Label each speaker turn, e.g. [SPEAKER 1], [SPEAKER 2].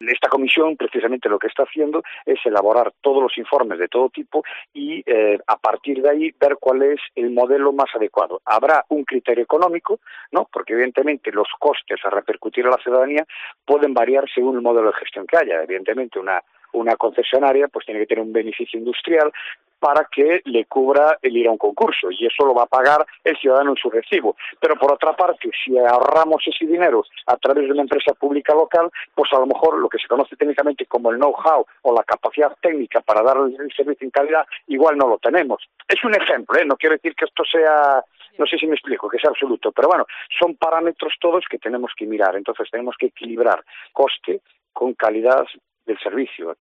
[SPEAKER 1] Esta comisión precisamente lo que está haciendo es elaborar todos los informes de todo tipo y a partir de ahí ver cuál es el modelo más adecuado. Habrá un criterio económico, ¿no? Porque evidentemente los costes a repercutir a la ciudadanía pueden variar según el modelo de gestión que haya. Evidentemente una concesionaria pues tiene que tener un beneficio industrial para que le cubra el ir a un concurso, y eso lo va a pagar el ciudadano en su recibo. Pero por otra parte, si ahorramos ese dinero a través de una empresa pública local, pues a lo mejor lo que se conoce técnicamente como el know-how o la capacidad técnica para dar el servicio en calidad, igual no lo tenemos. Es un ejemplo, no quiero decir que esto sea, no sé si me explico, que sea absoluto, pero bueno, son parámetros todos que tenemos que mirar, entonces tenemos que equilibrar coste con calidad del servicio.